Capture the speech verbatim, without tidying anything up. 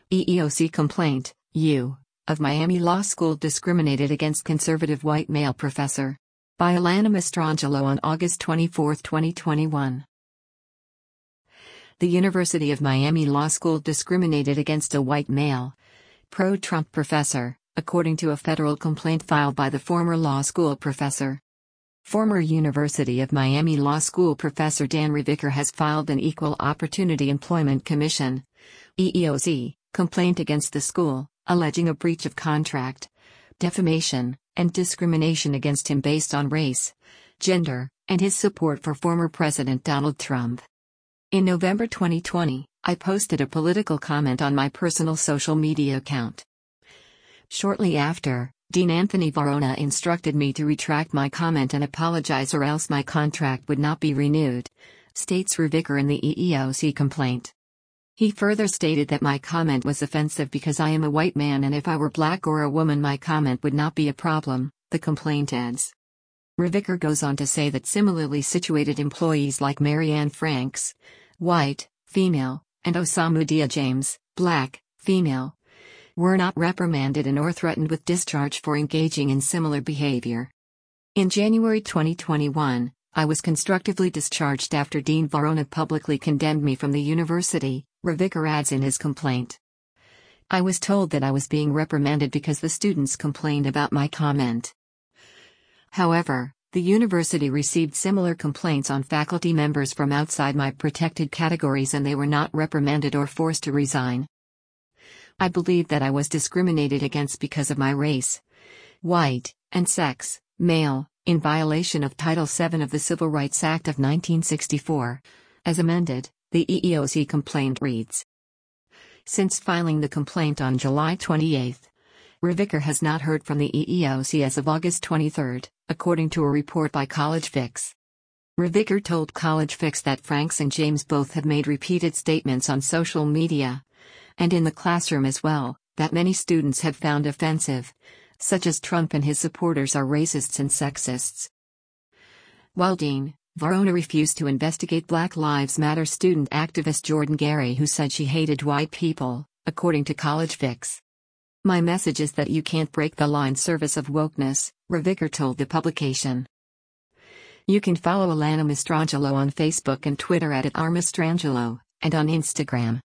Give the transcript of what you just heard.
E E O C complaint, U of Miami Law School discriminated against conservative white male professor. By Alana Mastrangelo on August twenty-fourth, twenty twenty-one. The University of Miami Law School discriminated against a white male, pro-Trump professor, according to a federal complaint filed by the former law school professor. Former University of Miami Law School professor Dan Revicka has filed an Equal Opportunity Employment Commission (E E O C) complaint against the school, alleging a breach of contract, defamation, and discrimination against him based on race, gender, and his support for former President Donald Trump. In November twenty twenty, I posted a political comment on my personal social media account. Shortly after, Dean Anthony Varona instructed me to retract my comment and apologize or else my contract would not be renewed, states Revicka in the E E O C complaint. He further stated that my comment was offensive because I am a white man and if I were black or a woman my comment would not be a problem, the complaint adds. Revicka goes on to say that similarly situated employees like Marianne Franks, white, female, and Osamu Dia James, black, female, were not reprimanded and or threatened with discharge for engaging in similar behavior. In January twenty twenty-one, I was constructively discharged after Dean Varona publicly condemned me from the university, Revicka adds in his complaint. I was told that I was being reprimanded because the students complained about my comment. However, the university received similar complaints on faculty members from outside my protected categories and they were not reprimanded or forced to resign. I believe that I was discriminated against because of my race, white, and sex, male, in violation of Title seven of the Civil Rights Act of nineteen sixty-four. As amended, the E E O C complaint reads. Since filing the complaint on July twenty-eighth, Revicka has not heard from the E E O C as of August twenty-third, according to a report by College Fix. Revicka told College Fix that Franks and James both have made repeated statements on social media, and in the classroom as well, that many students have found offensive, such as Trump and his supporters are racists and sexists. While Dean Varona refused to investigate Black Lives Matter student activist Jordan Gary, who said she hated white people, according to College Fix. My message is that you can't break the law in service of wokeness, Revicka told the publication. You can follow Alana Mastrangelo on Facebook and Twitter at, at r mastrangelo, and on Instagram